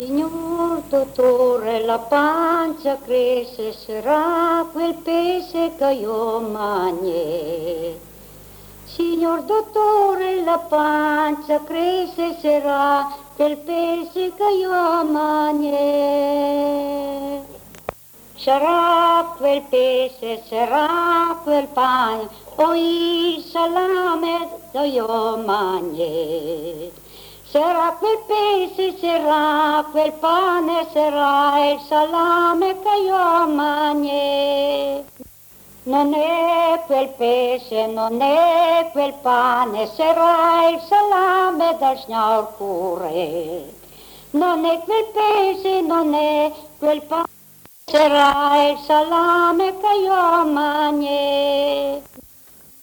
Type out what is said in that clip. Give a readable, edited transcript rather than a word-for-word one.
Signor dottore, la pancia cresce, sarà quel pesce che io mangio. Signor dottore, la pancia cresce, sarà quel pesce che io mangio. Sarà quel pesce, sarà quel pane, o il salame che io mangio. Sarà quel pesce, sarà quel pane, sarà il salame che io mangio. Non è quel pesce, non è quel pane, sarà il salame del signor Cure. Non è quel pesce, non è quel pane, sarà il salame che io mangio.